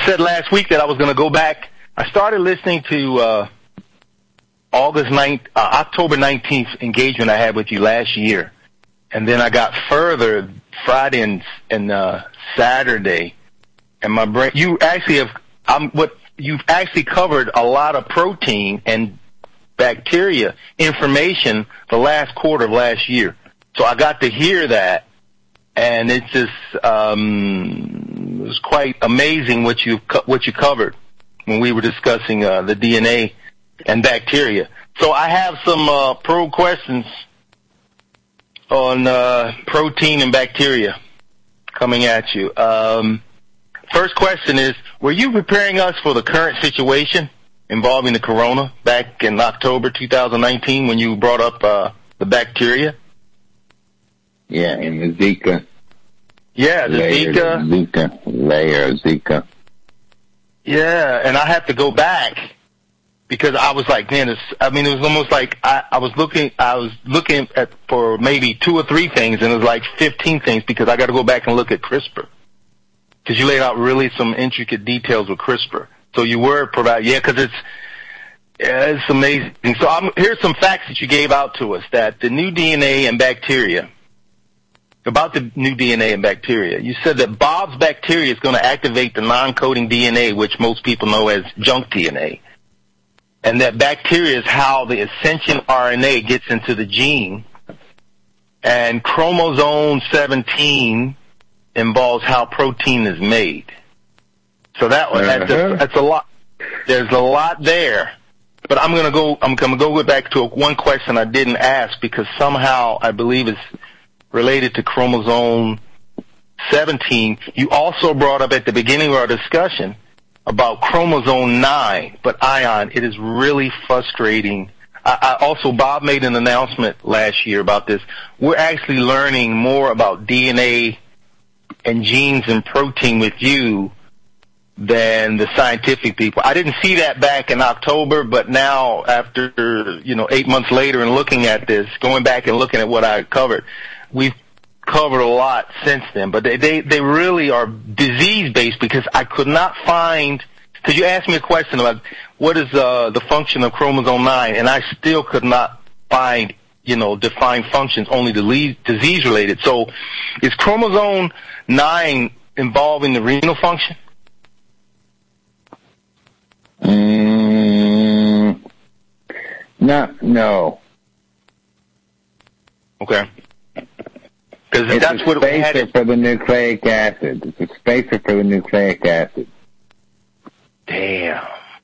said last week that I was going to go back. I started listening to October 19th engagement I had with you last year, and then I got further Friday and Saturday, and my brain. You've actually covered a lot of protein and bacteria information the last quarter of last year. So I got to hear that, and it's just it was quite amazing what you covered when we were discussing the DNA and bacteria. So I have some probe questions on protein and bacteria coming at you. First question is, were you preparing us for the current situation involving the corona back in October 2019 when you brought up the bacteria? Yeah, and the Zika. Yeah, the Zika. Layer of Zika. Yeah, and I have to go back because I was like, man, it was almost like I was looking at for maybe 2 or 3 things, and it was like 15 things because I got to go back and look at CRISPR. Because you laid out really some intricate details with CRISPR. So you were because it's amazing. So here's some facts that you gave out to us, that the new DNA and bacteria, about the new DNA and bacteria. You said that Bob's bacteria is going to activate the non-coding DNA, which most people know as junk DNA. And that bacteria is how the ascension RNA gets into the gene. And chromosome 17 involves how protein is made. So that's a lot. There's a lot there. But I'm gonna go back to one question I didn't ask because somehow I believe it's related to chromosome 17. You also brought up at the beginning of our discussion about chromosome 9, but Ion, it is really frustrating. Also, Bob made an announcement last year about this. We're actually learning more about DNA and genes and protein with you than the scientific people. I didn't see that back in October, but now after 8 months later and looking at this, going back and looking at what I covered, we've covered a lot since then. But they really are disease based because I could not find. Because you asked me a question about what is the function of chromosome 9, and I still could not find defined functions, only disease related. So is chromosome 9 involving the renal function? No. Okay. Because that's what we had. It's a spacer for the nucleic acid. It's a spacer for the nucleic acid. Damn.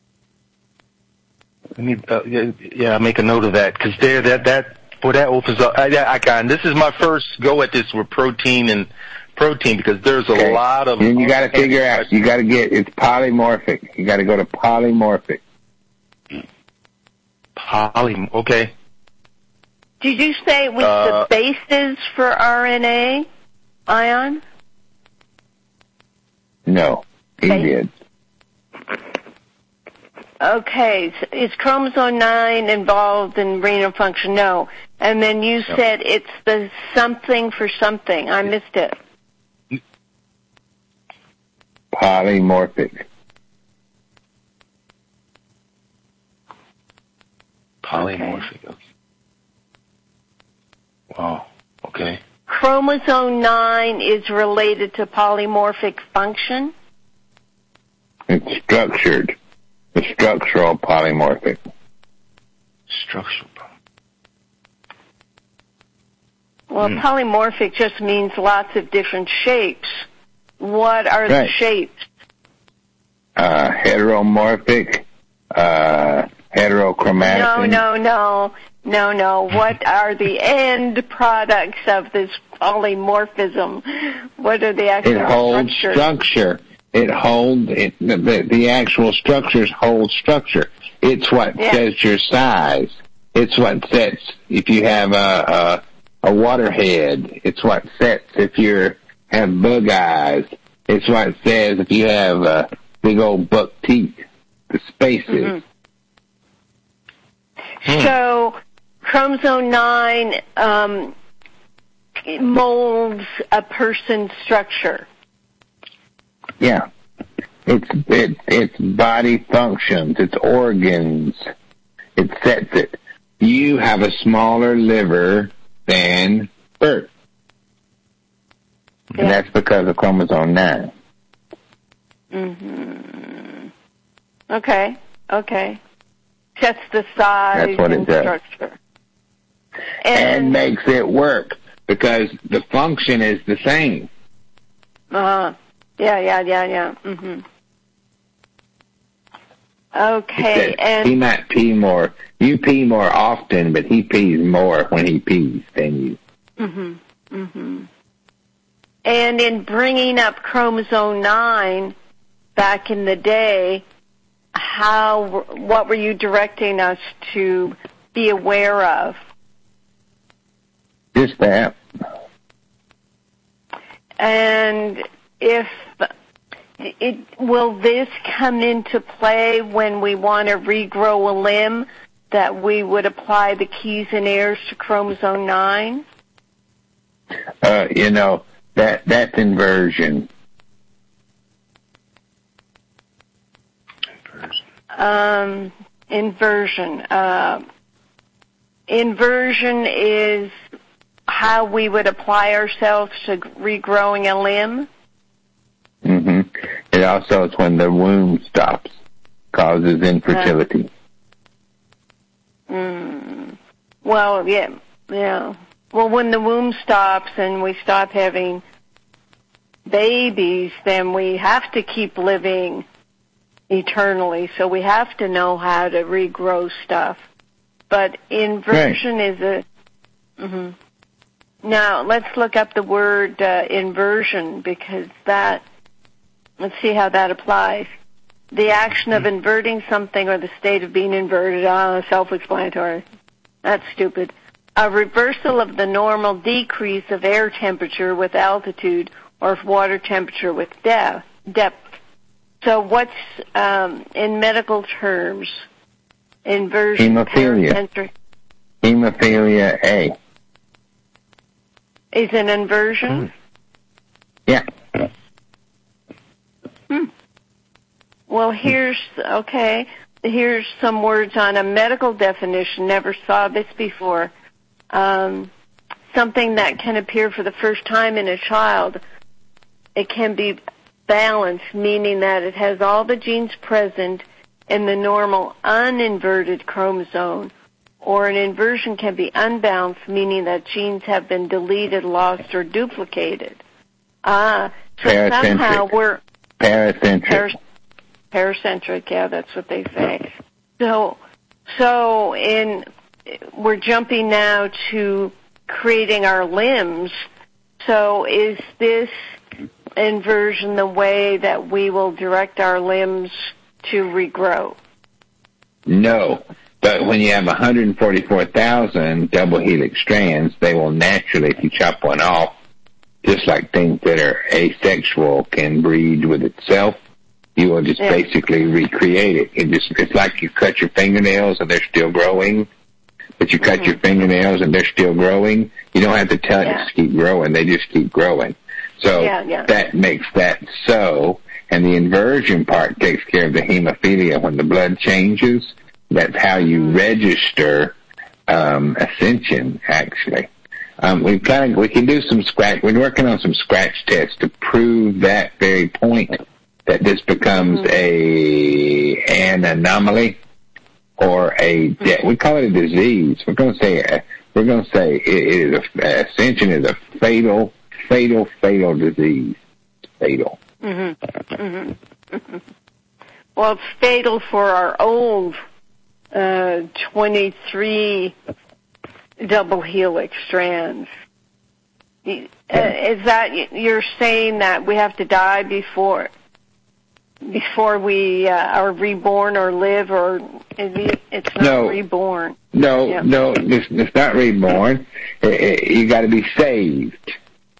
Let me, make a note of that because that opens up. This is my first go at this with protein because there's a lot of. And you got to figure out. You got to it's polymorphic. You got to go to polymorphic. Okay. Did you say it was the bases for RNA, Ion? No, he did. Okay, so is chromosome 9 involved in renal function? No. And then you said it's the something for something. I missed it. Polymorphic. Polymorphic. Okay. Wow. Okay. Chromosome 9 is related to polymorphic function? It's structured. The structural polymorphic. Structural. Well, polymorphic just means lots of different shapes. What are the shapes? Heteromorphic, heterochromatic. No. What are the end products of this polymorphism? What are the actual structures? It holds structure. The actual structures hold structure. It's what sets your size. It's what sets if you have a waterhead. It's what sets if you have bug eyes. It's what says if you have big old buck teeth. The spaces. So chromosome 9 molds a person's structure. Yeah. It's body functions, it's organs. It sets it. You have a smaller liver than Bert. And that's because of chromosome 9. Mm-hmm. Okay. Sets the size and structure. And makes it work because the function is the same. Yeah. Mm-hmm. Okay, and he might pee more. You pee more often, but he pees more when he pees than you. Mm-hmm. And in bringing up chromosome 9 back in the day, what were you directing us to be aware of? Just that. And will this come into play when we want to regrow a limb, that we would apply the keys and airs to chromosome 9? That's inversion. Inversion. Inversion is how we would apply ourselves to regrowing a limb? Mm-hmm. It also is when the womb stops, causes infertility. Well, yeah. Well, when the womb stops and we stop having babies, then we have to keep living eternally, so we have to know how to regrow stuff. But inversion is a... Mm-hmm. Now, let's look up the word inversion, because let's see how that applies. The action of inverting something or the state of being inverted. Self-explanatory. That's stupid. A reversal of the normal decrease of air temperature with altitude or of water temperature with depth. So what's, in medical terms, inversion? Hemophilia. Hemophilia A. Is an inversion? Yeah. Well, here's some words on a medical definition. Never saw this before. Something that can appear for the first time in a child. It can be balanced, meaning that it has all the genes present in the normal uninverted chromosome, or an inversion can be unbalanced, meaning that genes have been deleted, lost, or duplicated. So somehow we're... Paracentric. Paracentric, yeah, that's what they say. So we're jumping now to creating our limbs. So is this inversion the way that we will direct our limbs to regrow? No. But when you have 144,000 double helix strands, they will naturally, if you chop one off, just like things that are asexual can breed with itself, you will just basically recreate it. It's like you cut your fingernails and they're still growing, but you cut your fingernails and they're still growing. You don't have to tell it to keep growing. They just keep growing. So that makes that so. And the inversion part takes care of the hemophilia. When the blood changes, that's how you register ascension, actually. We can do some scratch. We're working on some scratch tests to prove that very point, that this becomes an anomaly or we call it a disease. We're going to say ascension is a fatal disease. Fatal. Well, it's fatal for our old 23 double helix strands. Is that you're saying that we have to die before we are reborn or live, or it's not reborn? No, it's not reborn. You got to be saved.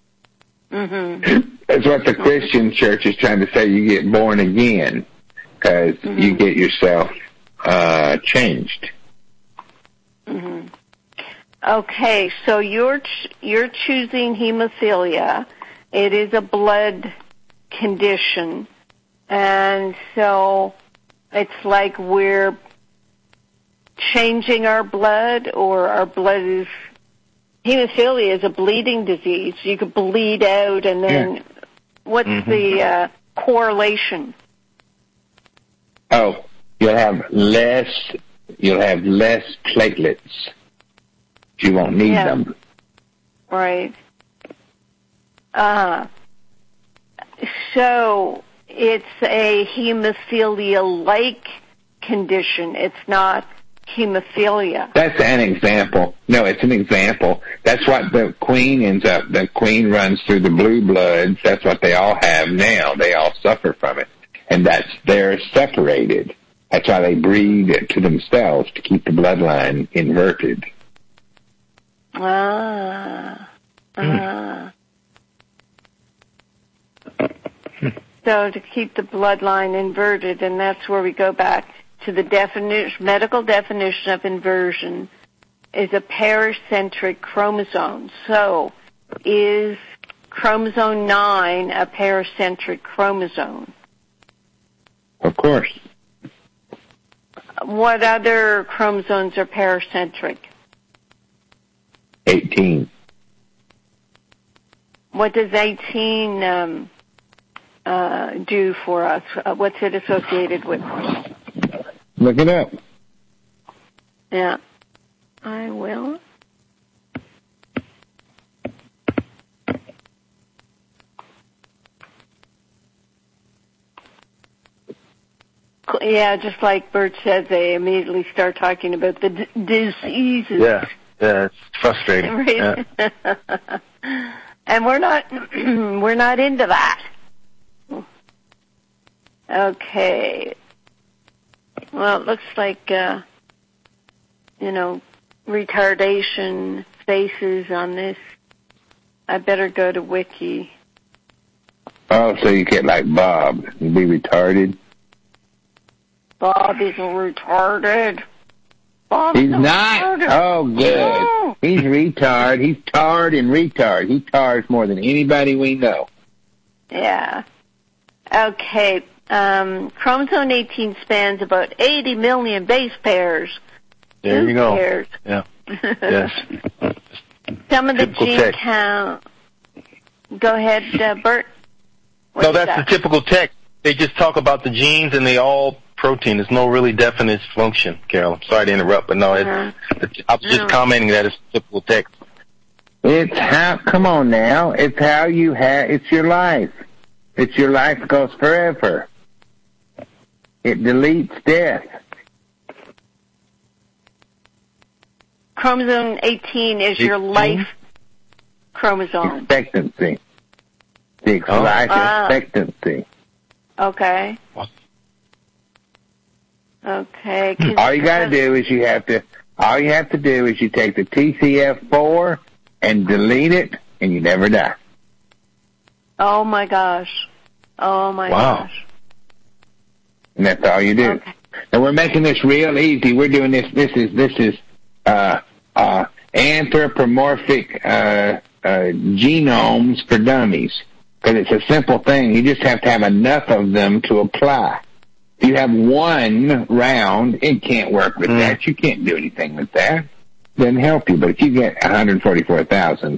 That's what the Christian church is trying to say. You get born again because you get yourself changed. Okay, so you're choosing hemophilia. It is a blood condition, And so it's like we're changing our blood, or our blood is, hemophilia is a bleeding disease. You could bleed out, and then what's the correlation? Oh, you'll have less platelets. You won't need them. Right. So it's a hemophilia-like condition. It's not hemophilia. That's an example. No, it's an example. That's what the queen ends up. The queen runs through the blue bloods. That's what they all have now. They all suffer from it. And they're separated. That's why they breed to themselves, to keep the bloodline inverted. So to keep the bloodline inverted, and that's where we go back to the medical definition of inversion, is a paracentric chromosome. So is chromosome 9 a paracentric chromosome? Of course. What other chromosomes are paracentric? 18. What does 18 do for us? What's it associated with? Look it up. Yeah, I will. Yeah, just like Bert says, they immediately start talking about the diseases. Yeah, it's frustrating. Right? Yeah. And we're not into that. Okay. Well, it looks like, retardation faces on this. I better go to Wiki. Oh, so you get like Bob. You'd be retarded. Bob isn't retarded. He's not? Retarded. Oh, good. No. He's retard. He's tarred and retard. He tars more than anybody we know. Yeah. Okay. Chromosome 18 spans about 80 million base pairs. There you go. Pairs. Yeah. Yes. Some of the gene count. Go ahead, Bert. No, that's the typical text. They just talk about the genes and they all protein. There's no really definite function, Carol. Sorry to interrupt, but no, I was just commenting that it's typical text. It's how, come on now, it's how you have, it's your life. It's your life goes forever. It deletes death. Chromosome 18 is your life chromosome. Expectancy. The life expectancy. Okay. Okay. All you gotta do is you take the TCF4 and delete it, and you never die. Oh my gosh. Gosh. And that's all you do. Okay. And we're making this real easy. We're doing this is anthropomorphic genomes for dummies. Because it's a simple thing. You just have to have enough of them to apply. If you have one round, it can't work with that. You can't do anything with that. It doesn't help you. But if you get 144,000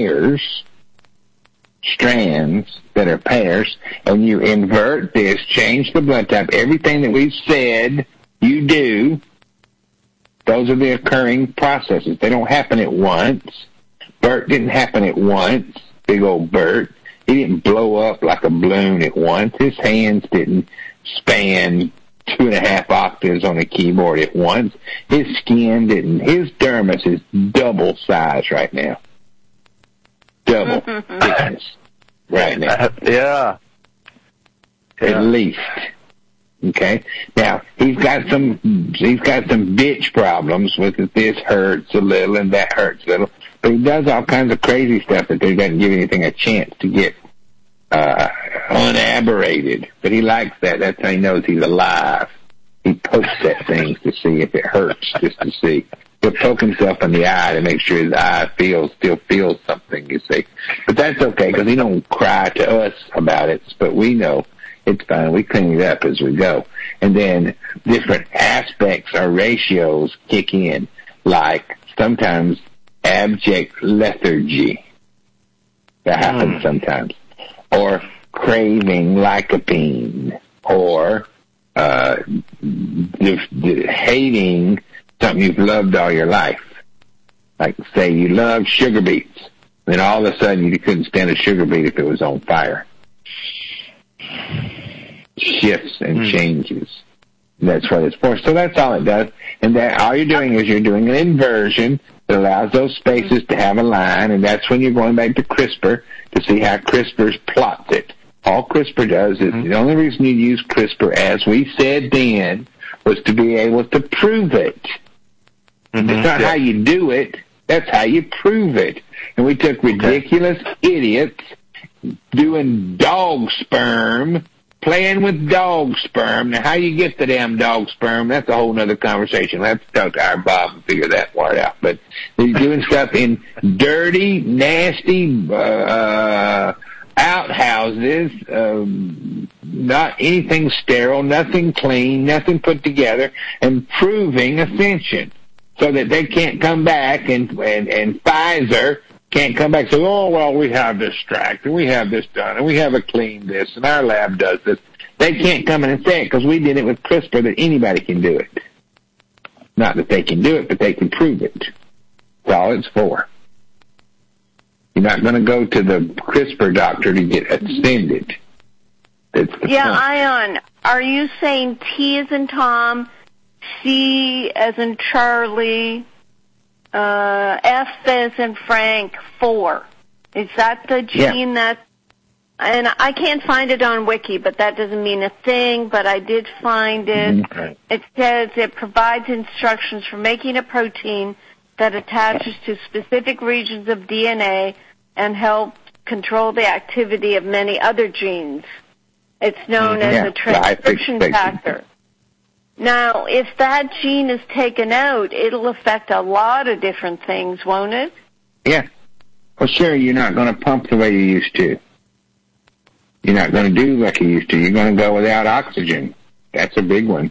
strands that are pairs, and you invert this, change the blood type, everything that we've said you do, those are the occurring processes. They don't happen at once. Bert didn't happen at once. Big old Bert. He didn't blow up like a balloon at once. His hands didn't span 2.5 octaves on a keyboard at once. His skin didn't. His dermis is double size right now. Double thickness right now. Yeah. At least. Okay. Now he's got some bitch problems with it. This hurts a little and that hurts a little. But he does all kinds of crazy stuff that doesn't give anything a chance to get unaberrated. But he likes that. That's how he knows he's alive. He pokes at things to see if it hurts, just to see. He'll poke himself in the eye to make sure his eye still feels something, you see. But that's okay, because he don't cry to us about it. But we know It's fine. We clean it up as we go. And then different aspects or ratios kick in, like sometimes abject lethargy. That happens sometimes. Or craving lycopene. Or hating something you've loved all your life. Like, say you love sugar beets. Then all of a sudden you couldn't stand a sugar beet if it was on fire. Shifts and changes. That's what it's for. So that's all it does. And that all you're doing is you're doing an inversion that allows those spaces to have a line, and that's when you're going back to CRISPR to see how CRISPR plots it. All CRISPR does is, the only reason you use CRISPR, as we said then, was to be able to prove it. It's not how you do it, that's how you prove it. And we took ridiculous idiots doing dog sperm, playing with dog sperm. Now, how you get the damn dog sperm, that's a whole other conversation. Let's talk to our Bob and figure that part out. But they're doing stuff in dirty, nasty outhouses, not anything sterile, nothing clean, nothing put together, and proving ascension. So that they can't come back and Pfizer can't come back and say, oh, well, we have this tracked, and we have this done, and we have a clean this, and our lab does this. They can't come in and say it because we did it with CRISPR that anybody can do it. Not that they can do it, but they can prove it. That's all it's for. You're not going to go to the CRISPR doctor to get ascended. That's the point. Ion, are you saying T as in Tom, C as in Charlie, F as in Frank, 4? Is that the gene that... And I can't find it on Wiki, but that doesn't mean a thing, but I did find it. It says it provides instructions for making a protein that attaches to specific regions of DNA and helps control the activity of many other genes. It's known as a transcription factor. Now, if that gene is taken out, it'll affect a lot of different things, won't it? Yeah. Well, sure, you're not going to pump the way you used to. You're not going to do like you used to. You're going to go without oxygen. That's a big one.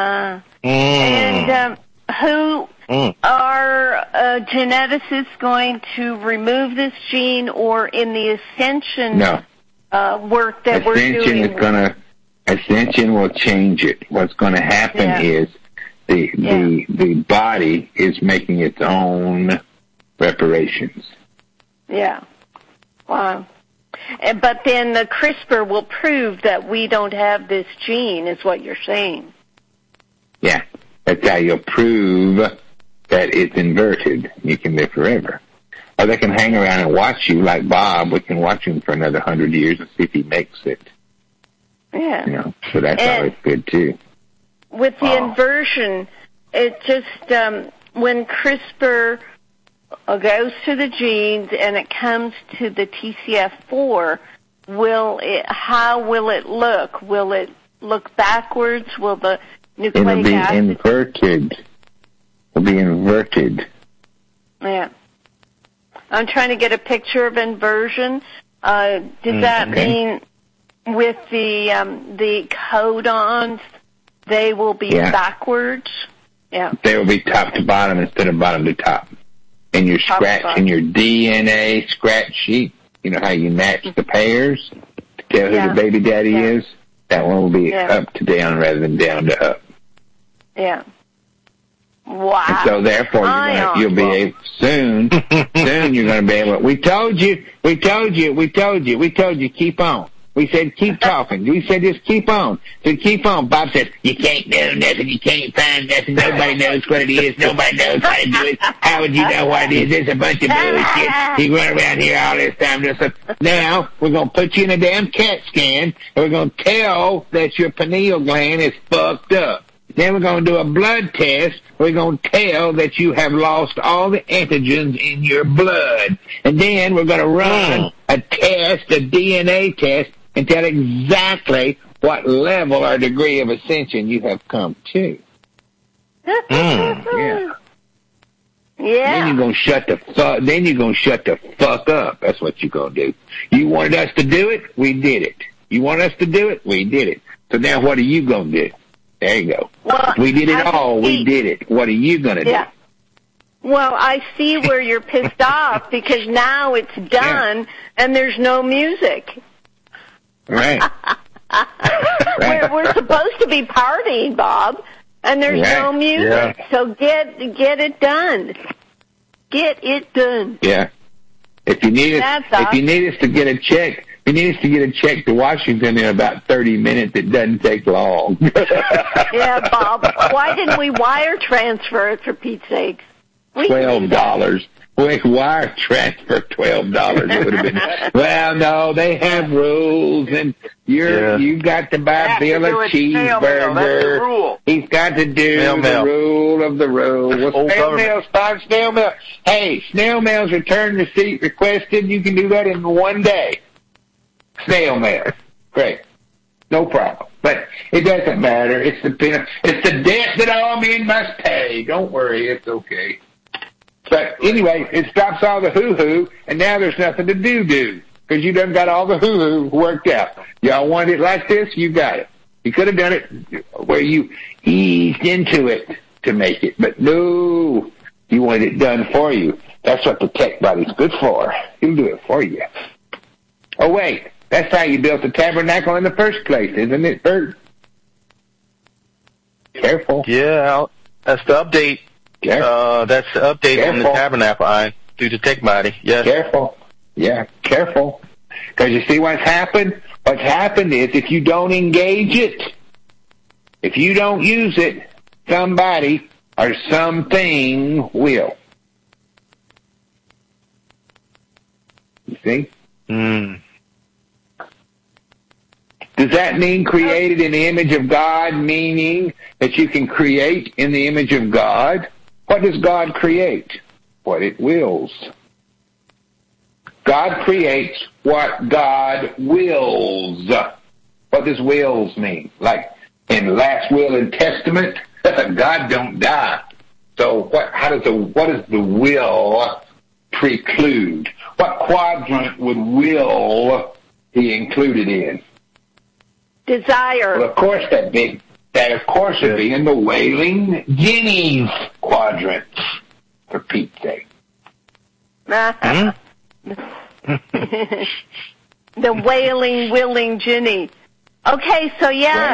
And who are geneticists going to remove this gene, or in the Ascension work that we're doing? Ascension will change it. What's going to happen is the body is making its own reparations. Yeah. Wow. But then the CRISPR will prove that we don't have this gene, is what you're saying. Yeah. That's how you'll prove that it's inverted. You can live forever. Or they can hang around and watch you like Bob. We can watch him for another 100 years and see if he makes it. Yeah. You know, so that's always good, too. With the inversion, it just, when CRISPR goes to the genes and it comes to the TCF4, how will it look? Will it look backwards? Will the nucleic acid... It'll be inverted. Yeah. I'm trying to get a picture of inversion. Does that mean with the codons, they will be backwards? Yeah. They will be top to bottom instead of bottom to top. And your in your DNA scratch sheet, you know how you match the pairs to tell who the baby daddy is? That one will be up to down rather than down to up. Yeah. Wow. And so therefore you'll be able, soon you're going to be able, we told you, keep on. We said, keep talking. We said, just keep on. So keep on. Bob said, you can't do nothing. You can't find nothing. Nobody knows what it is. Nobody knows how to do it. How would you know what it is? It's a bunch of bullshit. You run around here all this time. Now, we're going to put you in a damn CAT scan, and we're going to tell that your pineal gland is fucked up. Then we're going to do a blood test. We're going to tell that you have lost all the antigens in your blood. And then we're going to run a test, a DNA test, and tell exactly what level or degree of ascension you have come to. Yeah. Then you're gonna shut the fuck up. That's what you're gonna do. You wanted us to do it, we did it. You want us to do it? We did it. So now what are you going to do? There you go. Well, we did it all. We did it. What are you going to do? Well, I see where you're pissed off because now it's done and there's no music. Right. We're supposed to be partying, Bob, and there's no music. Yeah. So get it done. Get it done. Yeah. If you need us to get a check, to Washington in about 30 minutes, it doesn't take long. Yeah, Bob. Why didn't we wire transfer it, for Pete's sake? $12. Wire transfer $12. It would have been. Well, no, they have rules, and you got to buy Bill a cheeseburger. That's the rule. He's got to do the rule of the rule. Well, snail mail's fine. Snail mail. Hey, snail mail's return receipt requested. You can do that in 1 day. Snail mail. Great. No problem. But it doesn't matter. It's the debt that all men must pay. Don't worry. It's okay. But anyway, it stops all the hoo-hoo, and now there's nothing to do, because you done got all the hoo-hoo worked out. Y'all want it like this? You got it. You could have done it where you eased into it to make it, but no, you wanted it done for you. That's what the tech body's good for. He'll do it for you. Oh, wait, that's how you built the tabernacle in the first place, isn't it, Bert? Careful. Yeah, that's the update. That's the update on the tabernacle through the tech body. Yes. Careful. Yeah, careful. Because you see what's happened? What's happened is if you don't engage it, if you don't use it, somebody or something will. You see? Does that mean created in the image of God, meaning that you can create in the image of God? What does God create? What it wills. God creates what God wills. What does wills mean? Like in the last will and testament, God don't die. So what does the will preclude? What quadrant would will be included in? Desire. Well, of course would be in the Wailing Guineas quadrant, for Pete's sake. The Wailing Ginny. Okay, so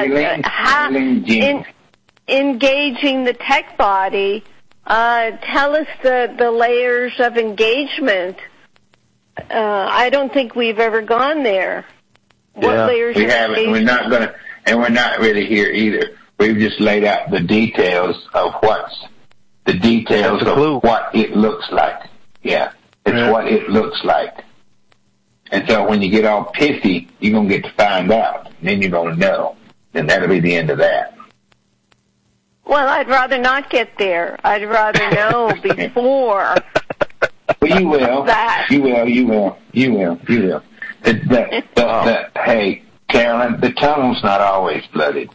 engaging the tech body, tell us the layers of engagement. I don't think we've ever gone there. What layers we haven't. Engagement? We're not really here either. We've just laid out the details of what it looks like. Yeah, it's what it looks like. And so when you get all pissy, you're going to get to find out. And then you're going to know. And that'll be the end of that. Well, I'd rather not get there. I'd rather know before. Well, you will. You will. Hey, Carolyn, the tunnel's not always flooded.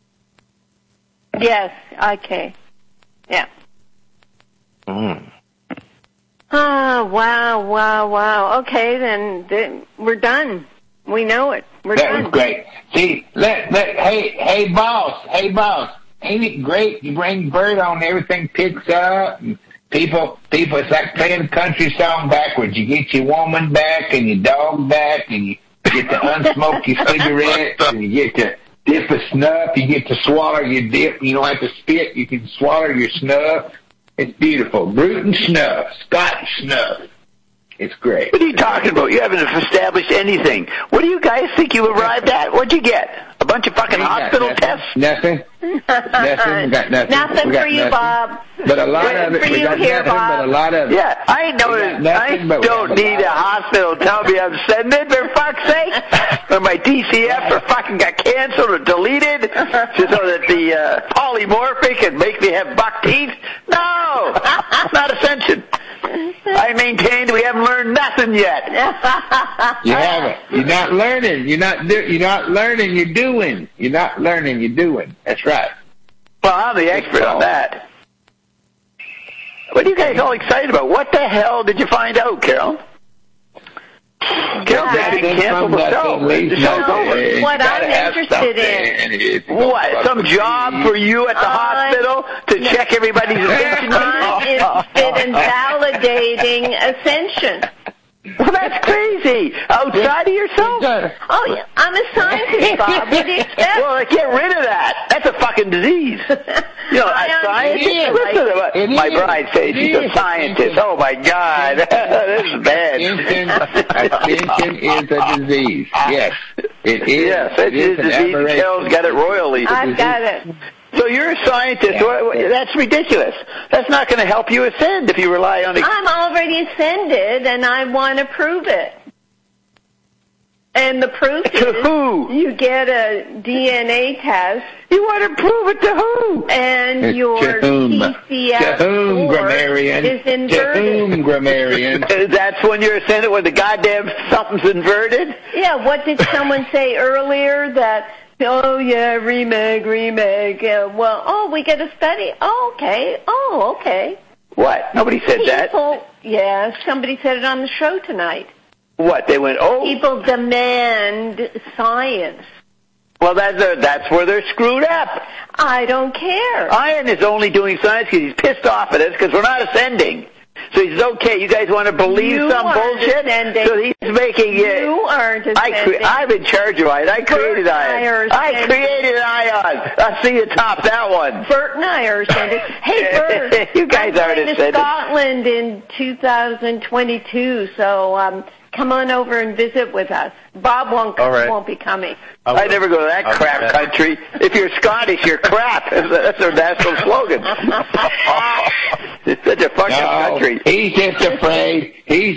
Yes, okay. Yeah. Mm. Oh, wow. Okay, then we're done. We know it. We're done. That was great. See, hey, boss. Ain't it great? You bring Bert on, everything picks up, and people, it's like playing a country song backwards. You get your woman back and your dog back, and you get to unsmoke your cigarettes, and you get to dip a snuff, you get to swallow your dip, you don't have to spit, you can swallow your snuff. It's beautiful. Bruton snuff, Scotch snuff. It's great. What are you talking about? You haven't established anything. What do you guys think you arrived at? What'd you get? A bunch of fucking hospital tests? Nothing. We got nothing. Nothing for you, Bob. But a lot of it. For you here, Bob. But a lot of it. Yeah, I don't need a hospital tell me I'm sending, for fuck's sake. Or my DCF or fucking got canceled or deleted so that the polymorphic can make me have buck teeth. No, not ascension. I maintained we haven't learned nothing yet. You haven't. You're not learning. You're not learning. You're doing. You're not learning. You're doing. That's right. Well, I'm the expert on that. What are you guys all excited about? What the hell did you find out, Carol? Carol's been canceled the show. No, what I'm interested in. What? Some job for you at the hospital to check everybody's ascension? I'm interested in validating ascension. Well, that's crazy. Outside of yourself? Oh, yeah. I'm a scientist, Bob. What do you expect? Well, get rid of that. That's a fucking disease. You know, a scientist? Listen to my bride says she's a scientist. Oh, my God. This is bad. Ascension is a disease. Yes, it is. Yes, it is a disease. Carol's got it royally. I've got it. So you're a scientist. Yeah. That's ridiculous. That's not going to help you ascend if you rely on it. I'm already ascended, and I want to prove it. And the proof is who? You get a DNA test. You want to prove it to who? And your TCF score is inverted. To whom, grammarian? That's when you're ascended, when the goddamn something's inverted? Yeah, what did someone say earlier that... Oh, yeah, remake. We get a study. Oh, okay. What? Nobody said that. Yeah, somebody said it on the show tonight. What? They went, People demand science. Well, that's where they're screwed up. I don't care. Iron is only doing science because he's pissed off at us because we're not ascending. So he says, okay, you guys want to believe some bullshit? Ascending. So he's making it. You aren't ascending. I'm in charge of iron. I created iron. I created ion. I'll see you top that one. Bert and I are ascending. Hey, Bert. You guys aren't ascending. I'm going to Scotland in 2022, so come on over and visit with us. Bob won't be coming. I never go to that crap country. If you're Scottish, you're crap. That's their national slogan. It's such a fucking country. He's just afraid.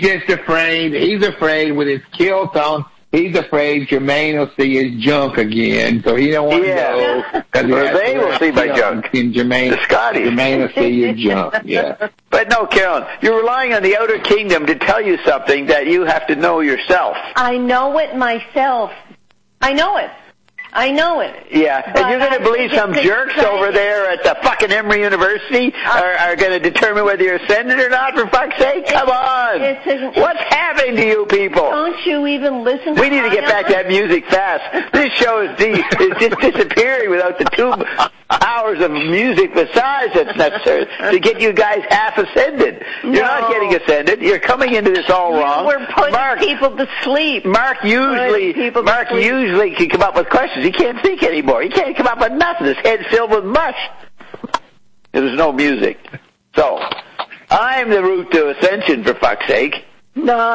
He's afraid with his kilt on. He's afraid Jermaine will see his junk again, so he don't want to go. They will see my junk. Jermaine, the Scottish. Jermaine will see your junk, yeah. But no, Carolyn, you're relying on the outer kingdom to tell you something that you have to know yourself. I know it myself. I know it. Yeah, and you're going to believe some jerks over there at the fucking Emory University are going to determine whether you're ascended or not, for fuck's sake? Come on! What's happening to you people? Don't you even listen to We need to get back to that music fast. This show is just disappearing without the 2 hours of music besides that's necessary to get you guys half ascended. You're not getting ascended. You're coming into this all wrong. We're putting people to sleep. Mark usually can come up with questions. He can't think anymore. He can't come up with nothing. His head's filled with mush. There's no music. So, I'm the route to ascension, for fuck's sake. No.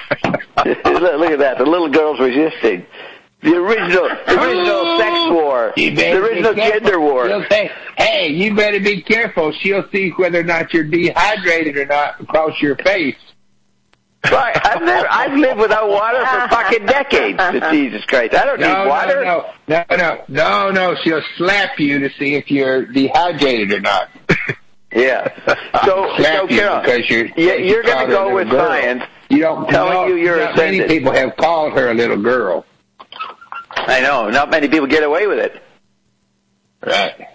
Look at that. The little girl's resisting. The original sex war. The original gender war. She'll say, hey, you better be careful. She'll see whether or not you're dehydrated or not across your face. Right. I've lived without water for fucking decades. Jesus Christ. I don't need water. No. She'll slap you to see if you're dehydrated or not. Yeah. So Carol, because you're going to go with science. You don't telling you're ascended. Many people have called her a little girl. I know. Not many people get away with it. Right.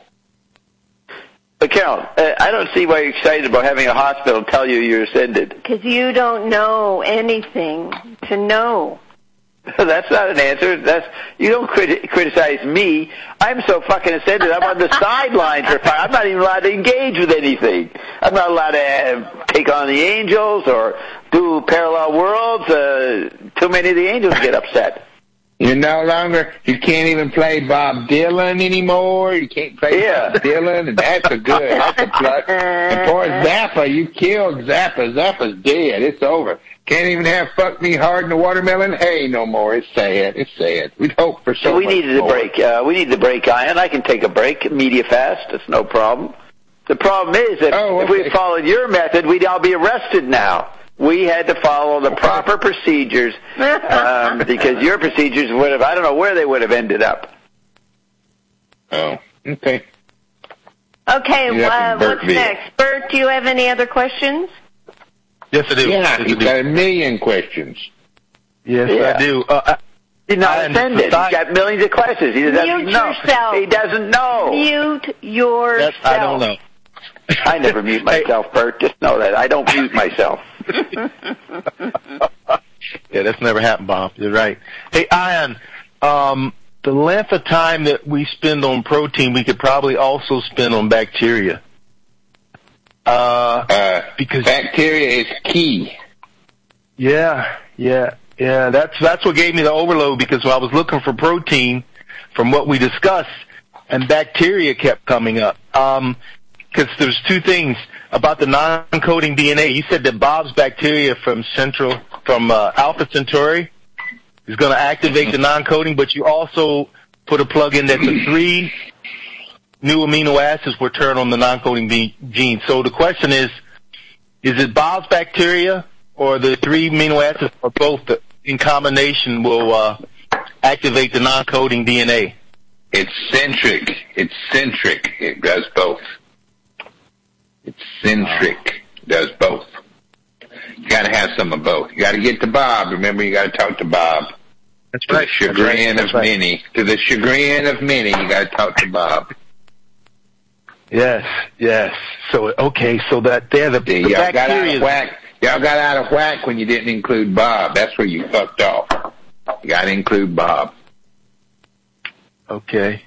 But Carol, I don't see why you're excited about having a hospital tell you you're ascended. Because you don't know anything to know. That's not an answer. You don't criticize me. I'm so fucking ascended. I'm on the sidelines. I'm not even allowed to engage with anything. I'm not allowed to take on the angels or do parallel worlds. Too many of the angels get upset. You can't even play Bob Dylan anymore. You can't play Bob Dylan, and that's a plus. And poor Zappa, you killed Zappa. Zappa's dead. It's over. Can't even have Fuck Me Hard in the Watermelon Hay no more. It's sad. We'd hope for so much We needed a break. We need the break, Ian. I can take a break, media fast. It's no problem. The problem is that if we followed your method, we'd all be arrested now. We had to follow the proper procedures because your procedures would have, I don't know where they would have ended up. Oh, okay. Okay, what's next? Bert, do you have any other questions? Yes, I do. Yeah, he's got a million questions. Yes, I do. He's not ascended. He's got millions of questions. He doesn't know. Yourself. He doesn't know. Mute yourself. I don't know. I never mute myself, Bert. Just know that. I don't mute myself. Yeah, that's never happened, Bob. You're right. Hey, Ian, the length of time that we spend on protein, we could probably also spend on bacteria. Because bacteria is key. Yeah. That's what gave me the overload, because when I was looking for protein from what we discussed, and bacteria kept coming up. Because there's two things about the non-coding DNA. You said that Bob's bacteria from Alpha Centauri is going to activate the non-coding, but you also put a plug in that the 3 new amino acids will turn on the non-coding gene. So the question is it Bob's bacteria or the 3 amino acids, or both in combination will activate the non-coding DNA? It's centric. It does both. It's centric. It does both. You got to have some of both. You got to get to Bob. Remember, you got to talk to Bob. That's right. To the chagrin of many. To the chagrin of many, you got to talk to Bob. Yes. So that there, the y'all bacteria got out of whack. Y'all got out of whack when you didn't include Bob. That's where you fucked off. You got to include Bob. Okay.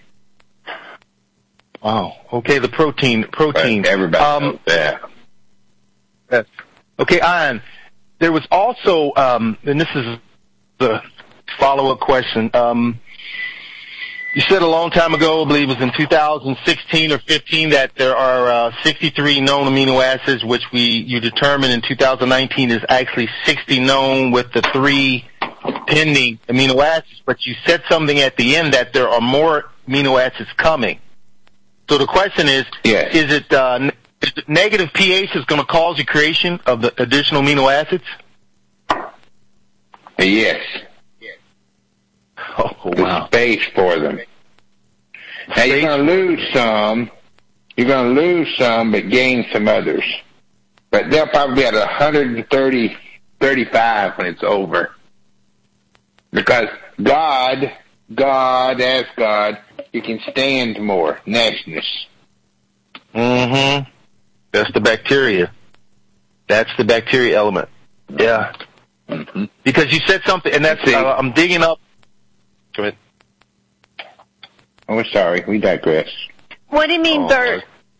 Wow. Okay, the protein. But everybody knows that. Yes. Okay, Ian, there was also, and this is the follow-up question. You said a long time ago, I believe it was in 2016 or 15, that there are 63 known amino acids, which you determined in 2019 is actually 60 known with the 3 pending amino acids. But you said something at the end that there are more amino acids coming. So the question is, is it negative pH is going to cause the creation of the additional amino acids? Yes. Oh, wow. The space for them. Now you're going to lose some. You're going to lose some, but gain some others. But they'll probably be at 130, 35 when it's over. Because God, as God, you can stand more nastiness. Mm-hmm. That's the bacteria. That's the bacteria element. Yeah. Mm-hmm. Because you said something, and that's I'm digging up. Go ahead. Oh, sorry. We digress. What do you mean, Bert?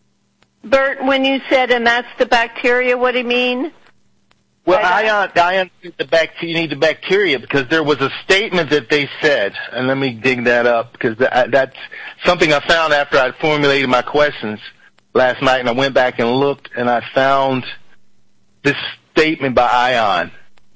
Bert, when you said, and that's the bacteria, what do you mean? Well, Ion, you need the bacteria, because there was a statement that they said, and let me dig that up, because that's something I found after I formulated my questions last night, and I went back and looked, and I found this statement by Ion.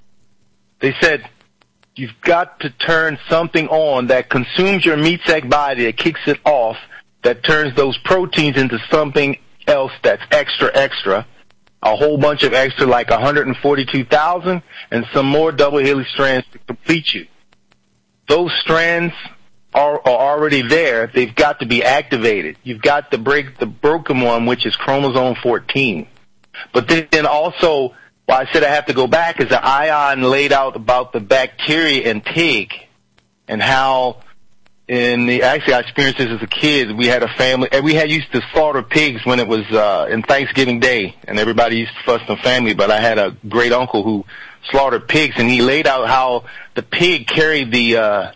They said, you've got to turn something on that consumes your meat sac body, that kicks it off, that turns those proteins into something else that's extra, a whole bunch of extra, like 142,000, and some more double helix strands to complete you. Those strands are already there. They've got to be activated. You've got to break the broken one, which is chromosome 14. But then also, why I said I have to go back is that Ion laid out about the bacteria in pig, and how actually I experienced this as a kid. We had a family, and we used to slaughter pigs when it was in Thanksgiving Day, and everybody used to fuss the family, but I had a great uncle who slaughtered pigs, and he laid out how the pig carried the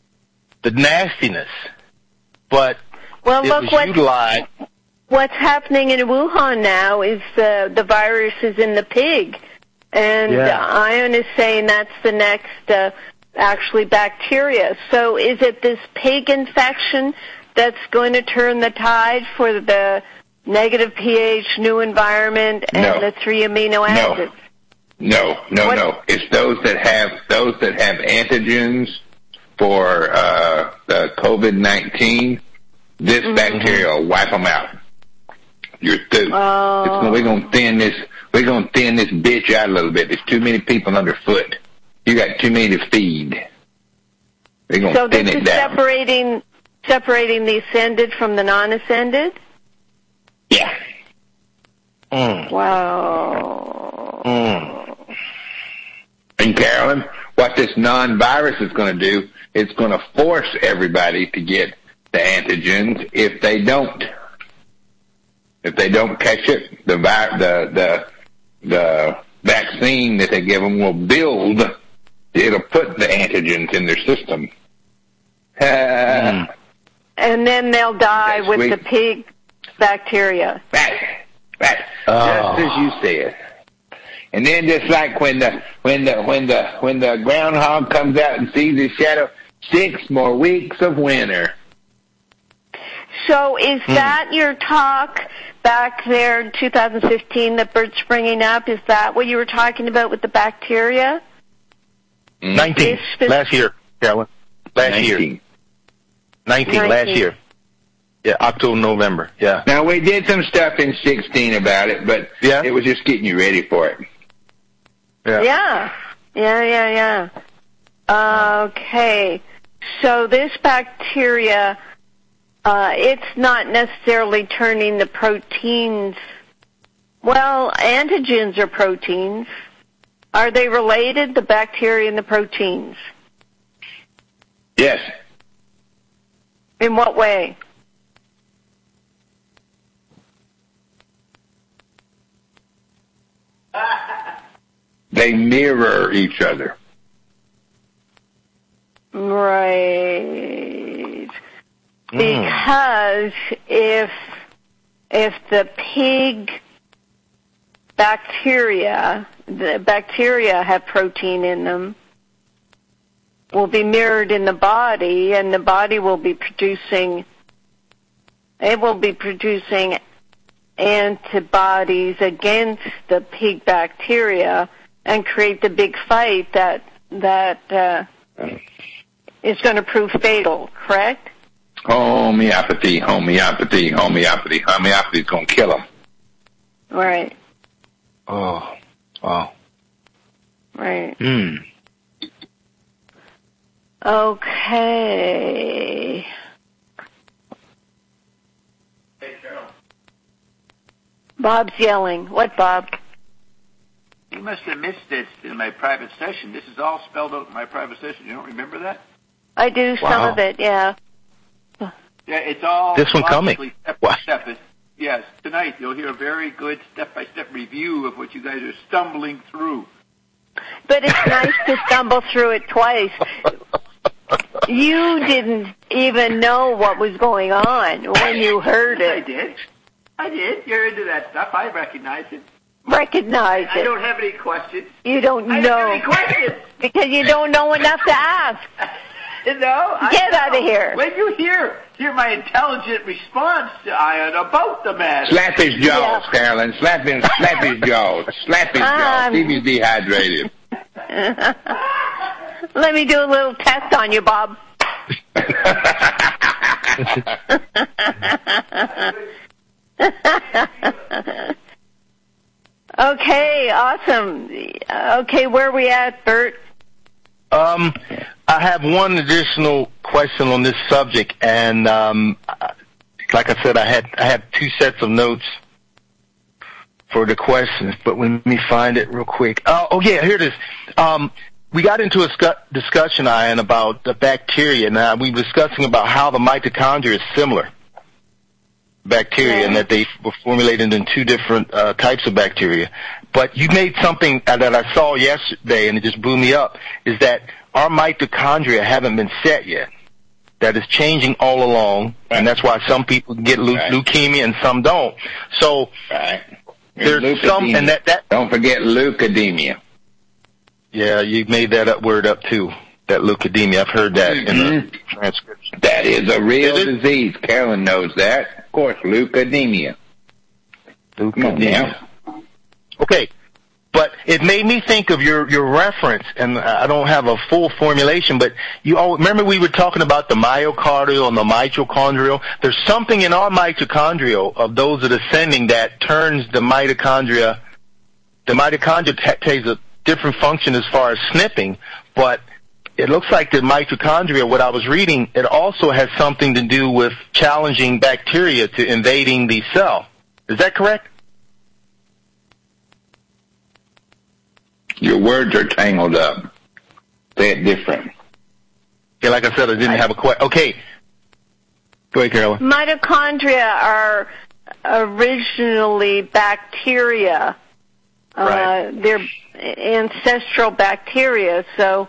nastiness, but well, it look, was utilized. What's happening in Wuhan now is the virus is in the pig, and Ion is saying that's the next actually bacteria. So is it this pig infection that's going to turn the tide for the negative pH, new environment, and the 3 amino acids? No. It's those that have antigens for the COVID-19. This bacteria will wipe them out. You're through. We're gonna thin this bitch out a little bit. There's too many people underfoot. You got too many to feed. They're gonna thin it down. So this is separating the ascended from the non-ascended? Yeah. Wow. And Carolyn, what this non-virus is going to do, it's going to force everybody to get the antigens. If they don't catch it, the vaccine that they give them will build it'll put the antigens in their system. And then they'll die with the pig bacteria. Right. Just as you said. And then just like when the groundhog comes out and sees his shadow, 6 more weeks of winter. So is that your talk back there in 2015 that Bert's bringing up? Is that what you were talking about with the bacteria? 19, last year, Carolyn. Last year. 19, last year. Yeah, October, November, yeah. Now, we did some stuff in 16 about it, but it was just getting you ready for it. Yeah. Okay. So this bacteria, it's not necessarily turning the proteins. Well, antigens are proteins. Are they related, the bacteria and the proteins? Yes. In what way? They mirror each other. Right. Because if the pig bacteria, the bacteria have protein in them, will be mirrored in the body, and the body will be producing antibodies against the pig bacteria and create the big fight that is going to prove fatal, correct? Homeopathy is going to kill them. Right. Oh, wow. Right. Okay. Hey, Carol. Bob's yelling. What, Bob? You must have missed this in my private session. This is all spelled out in my private session. You don't remember that? I do, some of it, yeah. Yeah, it's all this one coming. Step by step. Yes, tonight you'll hear a very good step-by-step review of what you guys are stumbling through. But it's nice to stumble through it twice. You didn't even know what was going on when you heard it. I did. You're into that stuff. I recognize it. Recognize it. I don't have any questions. You don't know. I don't have any questions. Because you don't know enough to ask. No, Get out of here. When you hear my intelligent response to Ian about the matter. Slap his jaws, Carolyn. Slap his jaws. Slap his jaws. See if he's dehydrated. Let me do a little test on you, Bob. Okay, awesome. Okay, where are we at, Bert? I have one additional question on this subject, and like I said, I had 2 sets of notes for the questions, but let me find it real quick. Yeah, here it is. We got into a discussion, Ian, about the bacteria. Now, we were discussing about how the mitochondria is similar bacteria, and that they were formulated in 2 different types of bacteria. But you made something that I saw yesterday, and it just blew me up, is that our mitochondria haven't been set yet. That is changing all along, and that's why some people get leukemia and some don't. So there's leukemia. Some, and that don't forget leukemia. Yeah, you made that word up too. That leukemia. I've heard that in the transcription. That is a real disease. Carolyn knows that. Of course, leukemia. Leukemia. Okay. But it made me think of your reference, and I don't have a full formulation, but remember we were talking about the myocardial and the mitochondrial? There's something in our mitochondrial of those that are ascending that turns the mitochondria. The mitochondria takes a different function as far as snipping, but it looks like the mitochondria, what I was reading, it also has something to do with challenging bacteria to invading the cell. Is that correct? Your words are tangled up. Say it different. Yeah, like I said, I didn't have a question. Okay. Go ahead, Carolyn. Mitochondria are originally bacteria their ancestral bacteria. So,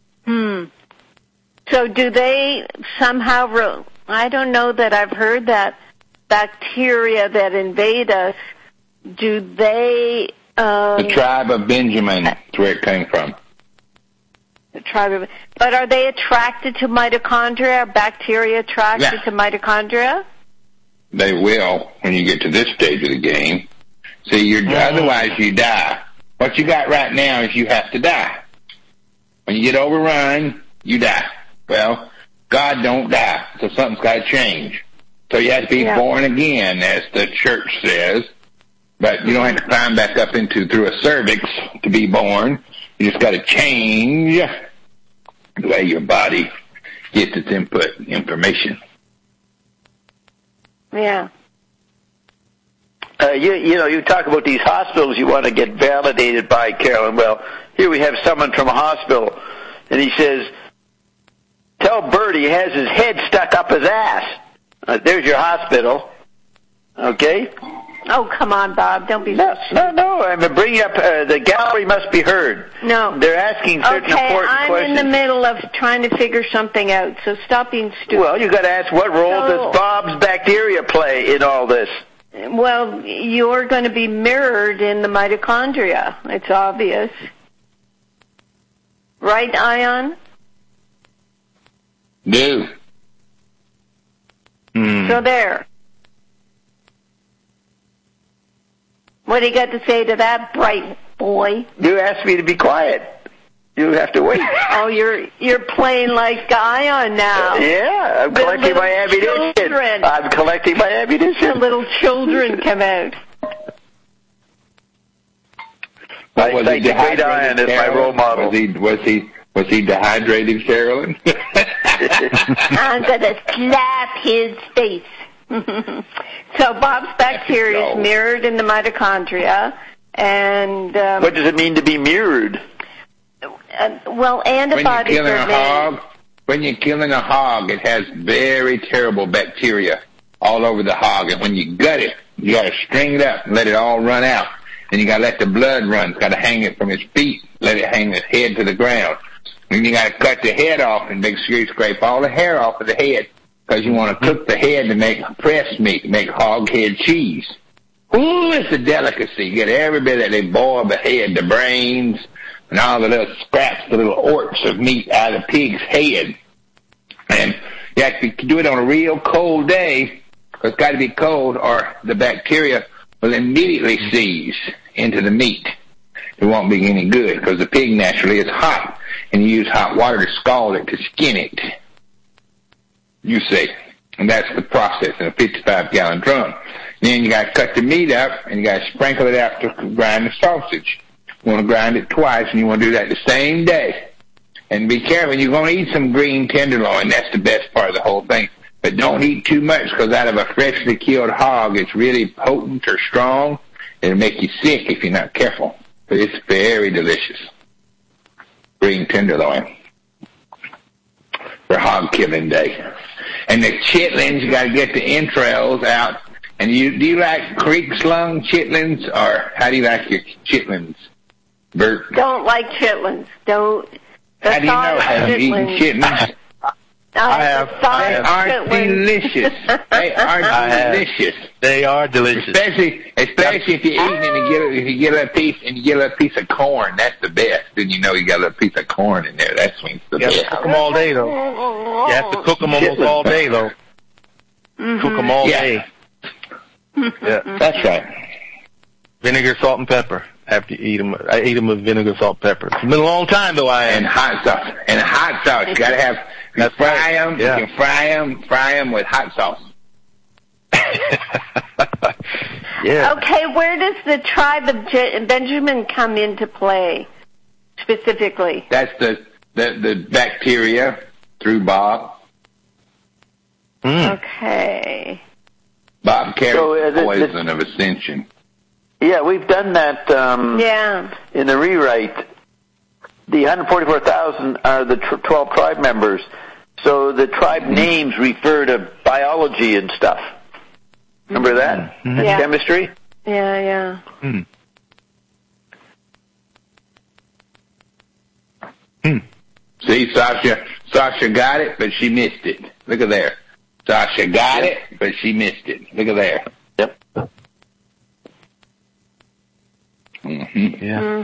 So do they somehow, I don't know that I've heard that bacteria that invade us, do they... the tribe of Benjamin, that's where it came from. The tribe of, but are they attracted to mitochondria? Are bacteria attracted to mitochondria? They will when you get to this stage of the game. See, otherwise you die. What you got right now is you have to die. When you get overrun, you die. Well, God don't die, so something's got to change. So you have to be born again, as the church says. But you don't have to climb back up through a cervix to be born. You just got to change the way your body gets its information. Yeah. You talk about these hospitals you want to get validated by, Carolyn. Well, here we have someone from a hospital, and he says, tell Bert he has his head stuck up his ass. There's your hospital. Okay? Oh, come on, Bob. Don't be No, I'm bringing up, the gallery must be heard. No. They're asking certain important questions. I'm in the middle of trying to figure something out, so stop being stupid. Well, you got to ask, what role does Bob's bacteria play in all this? Well, you're going to be mirrored in the mitochondria. It's obvious. Right, Ion? No. So there. What do you got to say to that, bright boy? You asked me to be quiet. You have to wait. Oh, you're playing like Ion now. Yeah, I'm collecting my ammunition. I'm collecting my ammunition. The little children come out. Was he dehydrated? Ion is my role model. Was he dehydrated, Carolyn? I'm gonna slap his face. So Bob's bacteria is mirrored in the mitochondria, and what does it mean to be mirrored? Well, antibodies are made. When you're killing a hog, it has very terrible bacteria all over the hog, and when you gut it, you got to string it up and let it all run out. Then you got to let the blood run. Got to hang it from his feet, let it hang his head to the ground. Then you got to cut the head off and make sure you scrape all the hair off of the head, because you want to cook the head to make breast meat, make hog head cheese. Ooh, it's a delicacy. You get every bit that they boil the head, the brains, and all the little scraps, the little orts of meat out of the pig's head. And you have to do it on a real cold day, because it's got to be cold, or the bacteria will immediately seize into the meat. It won't be any good, because the pig naturally is hot, and you use hot water to scald it, to skin it. You see. And that's the process in a 55-gallon drum. Then you got to cut the meat up, and you got to sprinkle it out to grind the sausage. You want to grind it twice, and you want to do that the same day. And be careful, you're going to eat some green tenderloin. That's the best part of the whole thing. But don't eat too much, because out of a freshly killed hog, it's really potent or strong. It'll make you sick if you're not careful. But it's very delicious. Green tenderloin for hog killing day. And the chitlins, you got to get the entrails out. And do you like creek slung chitlins, or how do you like your chitlins, Bert? Don't like chitlins. Don't. How do you know? Have you eaten chitlins? I have. They are delicious. They are delicious. They are delicious. Especially if you're eating and you get a little piece of corn. That's the best. Then you know you got a little piece of corn in there. That's when it's the best. You have to cook them all day, though. You have to cook them almost all day, though. Mm-hmm. Cook them all day. Yeah, that's right. Vinegar, salt, and pepper. After you eat them, I eat them with vinegar, salt, pepper. It's been a long time, though. And hot sauce. And hot sauce. You got to have. You fry them. Yeah. You can fry them with hot sauce. Yeah. Okay, where does the tribe of Benjamin come into play specifically? That's the bacteria through Bob. Okay. Bob carries the poison of ascension. Yeah, we've done that in the rewrite. The 144,000 are the 12 tribe members. So the tribe names refer to biology and stuff. Remember that? Yeah. Chemistry? Yeah. See, Sasha got it, but she missed it. Look at there. Sasha got it, but she missed it. Look at there. Yep. Yeah.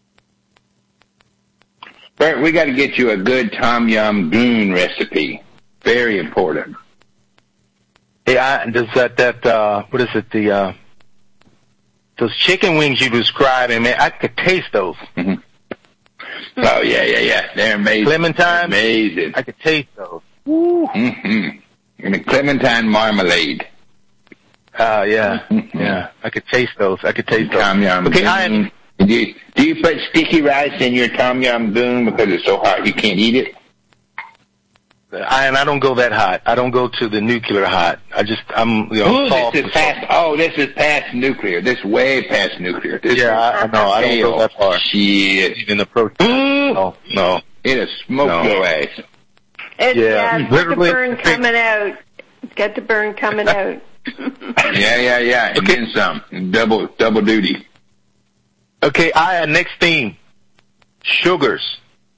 Bert, we got to get you a good Tom Yum Goon recipe. Very important. Hey, does that what is it? Those chicken wings you described, man, I could taste those. Mm-hmm. Oh yeah. They're amazing. Clementine, amazing. I could taste those. Mm-hmm. And the clementine marmalade. Yeah. Yeah. I could taste those. Tom Yum Okay, Goon. Do you put sticky rice in your Tom Yum Goon because it's so hot you can't eat it? I don't go that hot. I don't go to the nuclear hot. This is past nuclear. This is way past nuclear. I know. I don't go that far. Shit. Even the protein. No. It'll smoke your ass. It's get the burn coming out. Get the burn coming out. Yeah. And then some. Double duty. Okay, next theme. Sugars.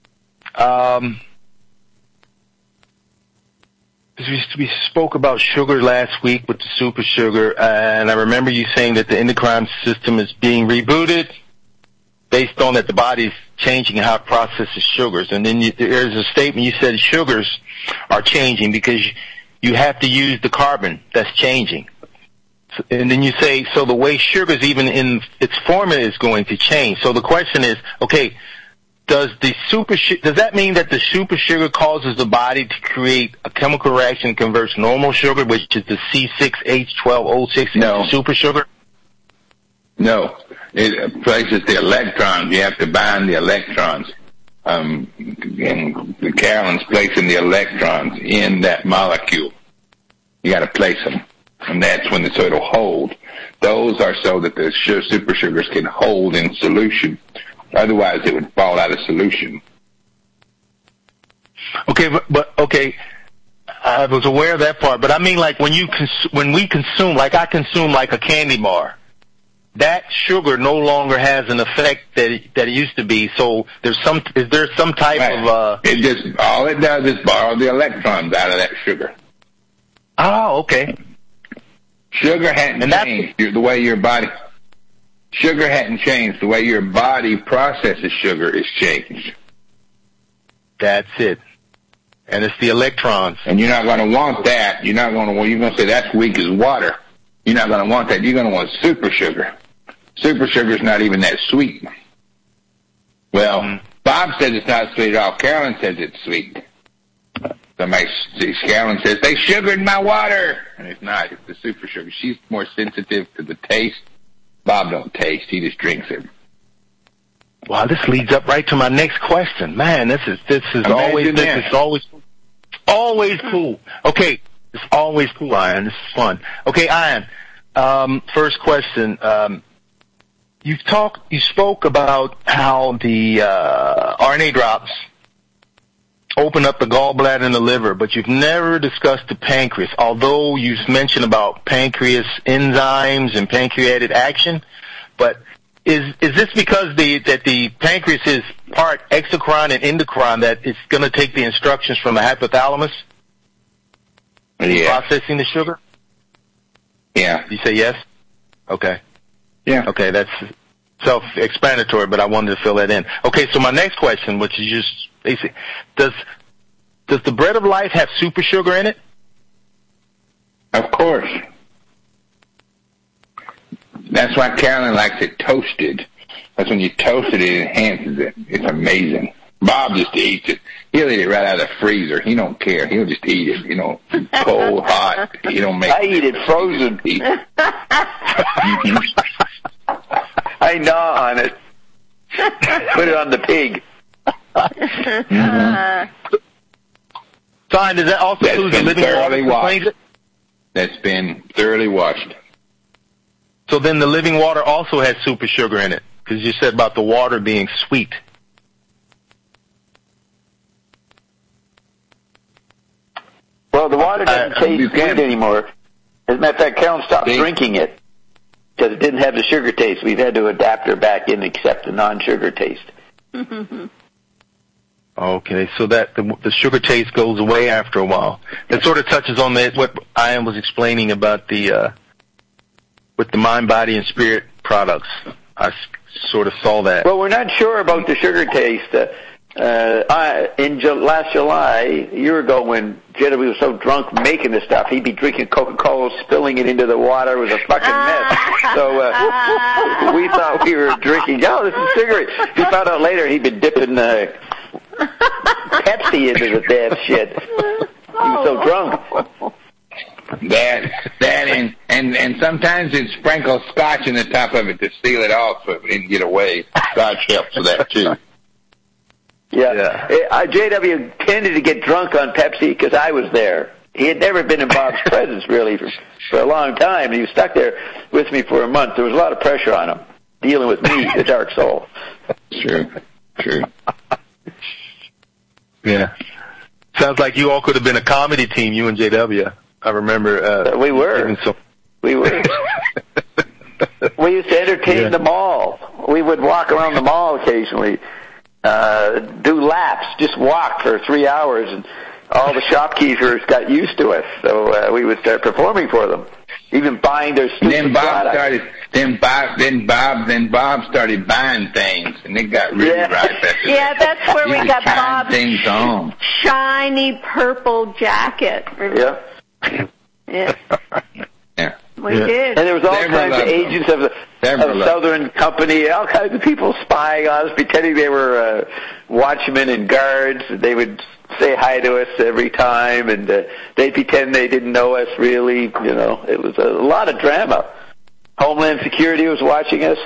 We spoke about sugar last week with the super sugar, and I remember you saying that the endocrine system is being rebooted based on that the body's changing how it processes sugars. And then there's a statement you said sugars are changing because you have to use the carbon that's changing. And then you say, so the way sugars even in its formula is going to change. So the question is, okay, does that mean that the super sugar causes the body to create a chemical reaction that converts normal sugar, which is the C6H12O6 into super sugar? No. It places the electrons. You have to bind the electrons. And the Carolyn's placing the electrons in that molecule. You got to place them. And that's when so it'll hold. Those are so that the super sugars can hold in solution. Otherwise, it would fall out of solution. Okay, but I was aware of that part. But I mean, like when we consume, like I consume like a candy bar, that sugar no longer has an effect that it used to be. So is there some type of? All it does is borrow the electrons out of that sugar. Oh, okay. Sugar hadn't changed the way your body. Sugar hadn't changed. The way your body processes sugar is changed. That's it. And it's the electrons. And you're not going to want that. You're going to say that's weak as water. You're not going to want that. You're going to want super sugar. Super sugar is not even that sweet. Well, Bob says it's not sweet at all. Carolyn says it's sweet. Carolyn says, they sugared my water. And it's not. It's the super sugar. She's more sensitive to the taste. Bob don't taste. He just drinks it. Wow, this leads up right to my next question. Man, this is always cool. Okay, it's always cool, Ian. This is fun. Okay, Ian, first question. You spoke about how the RNA drops open up the gallbladder and the liver, but you've never discussed the pancreas, although you've mentioned about pancreas enzymes and pancreatic action. But is this because the pancreas is part exocrine and endocrine, that it's going to take the instructions from the hypothalamus in processing the sugar? Yeah. You say yes? Okay. Yeah. Okay, that's self-explanatory, but I wanted to fill that in. Okay, so my next question, which is just basic, does the bread of life have super sugar in it? Of course. That's why Carolyn likes it toasted. That's when you toast it, it enhances it. It's amazing. Bob just eats it. He'll eat it right out of the freezer. He don't care. He'll just eat it, cold, hot. He don't make. I eat it frozen. I gnaw on it. Put it on the pig. Fine. Does that also include the living water that cleans it? That's been thoroughly washed. So then the living water also has super sugar in it, because you said about the water being sweet. Well, the water doesn't taste sweet anymore. As a matter of fact, Carolyn stopped drinking it because it didn't have the sugar taste. We've had to adapt her back in and accept the non-sugar taste. Okay, so that the sugar taste goes away after a while. That sort of touches on what Ian was explaining about with the mind, body, and spirit products. I sort of saw that. Well, we're not sure about the sugar taste. Last July, a year ago, when JW was so drunk making this stuff, he'd be drinking Coca-Cola, spilling it into the water. It was a fucking mess. So we thought we were drinking, this is cigarette. We found out later he'd been dipping Pepsi into the damn shit. He was so drunk. That and sometimes it sprinkles scotch in the top of it to seal it off so it didn't get away. Scotch helps with that too. Yeah. JW tended to get drunk on Pepsi because I was there. He had never been in Bob's presence really for a long time. He was stuck there with me for a month. There was a lot of pressure on him dealing with me, the dark soul. True. Yeah. Sounds like you all could have been a comedy team, you and JW. I remember. We were. We were. We used to entertain the mall. We would walk around the mall occasionally, do laps, just walk for 3 hours, and all the shopkeepers got used to us. So we would start performing for them, even buying their stupid products. Then Bob started buying things, and it got really right. Yeah, that's where we got Bob's things on. Shiny purple jacket. Yeah. Yeah. Yeah. We did. And there was all kinds of agents of Southern Company, all kinds of people spying on us, pretending they were watchmen and guards. They would say hi to us every time, and they'd pretend they didn't know us really. It was a lot of drama. Homeland Security was watching us.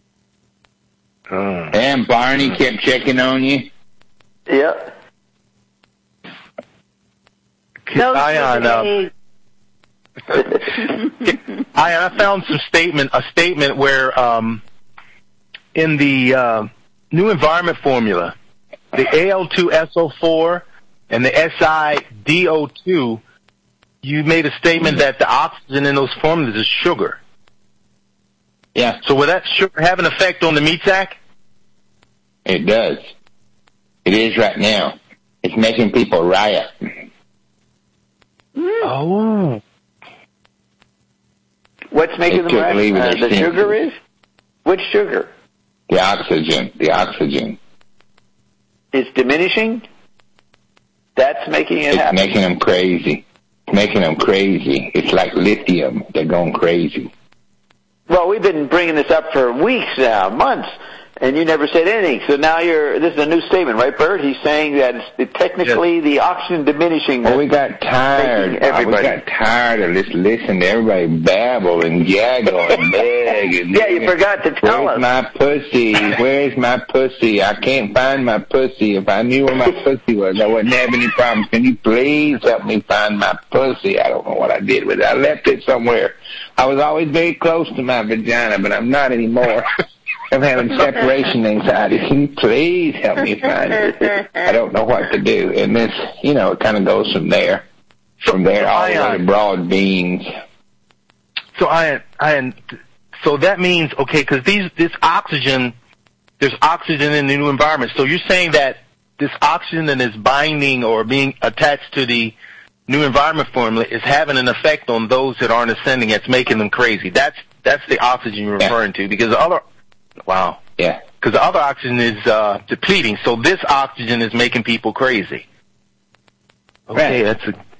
And Barney kept checking on you. Yeah. I found a statement where in the new environment formula, the Al2SO4 and the SiDO2, you made a statement that the oxygen in those formulas is sugar. Yeah. So will that sugar have an effect on the meat sack? It does. It is right now. It's making people riot. Oh. What's making them riot? The sugar is? Which sugar? The oxygen. The oxygen. It's diminishing? That's making it happen? It's making them crazy. It's making them crazy. It's like lithium. They're going crazy. Well, we've been bringing this up for weeks now, months, and you never said anything. So now this is a new statement, right, Bert? He's saying that it's technically the oxygen diminishing. Well, we got tired. We got tired of just listening to everybody babble and gaggle and beg. And yeah, you forgot to tell us. Where's my pussy? Where's my pussy? I can't find my pussy. If I knew where my pussy was, I wouldn't have any problems. Can you please help me find my pussy? I don't know what I did with it. I left it somewhere. I was always very close to my vagina, but I'm not anymore. I'm having separation anxiety. Can you please help me find it? I don't know what to do. And this, it kind of goes from there. From there all the way to broad beans. So so that means, okay, because this oxygen, there's oxygen in the new environment. So you're saying that this oxygen that is binding or being attached to the new environment formula is having an effect on those that aren't ascending. It's making them crazy. That's the oxygen you're referring to, because the other, because the other oxygen is depleting. So this oxygen is making people crazy. Okay, right.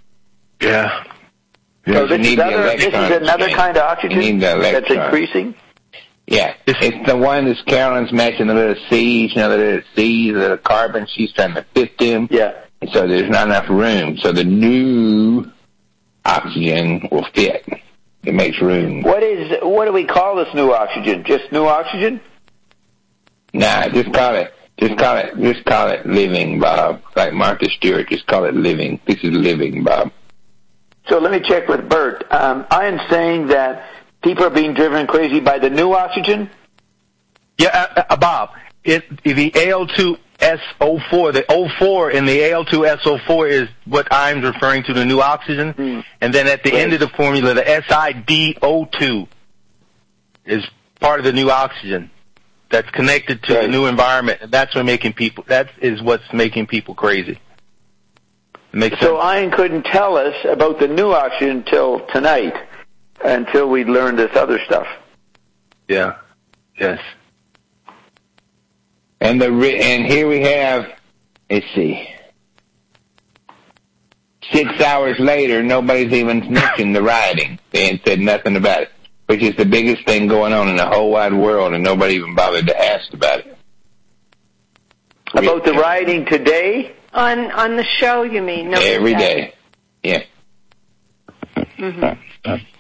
So this is another kind of oxygen that's increasing? Yeah, it's the one that Carolyn's matching the little C's, the little C's, the little carbon. She's trying to fit them. Yeah. And so there's not enough room. So the new oxygen will fit. It makes room. What do we call this new oxygen? Just new oxygen? Nah, just call it living, Bob. Like Martha Stewart, just call it living. This is living, Bob. So let me check with Bert. I am saying that people are being driven crazy by the new oxygen? Yeah, Bob, the Al2SO4, the O4 in the Al2SO4 is what I'm referring to, the new oxygen. And then at the end of the formula, the SiDO2 is part of the new oxygen. that's connected to the new environment, and that's that is what's making people crazy. So Ian couldn't tell us about the new oxygen until tonight, until we learned this other stuff. Yeah. Yes. And here we have, let's see, 6 hours later, nobody's even mentioned the rioting. They ain't said nothing about it, which is the biggest thing going on in the whole wide world, and nobody even bothered to ask about it. About the rioting today? On the show, you mean? Every day. Yeah. Mm-hmm.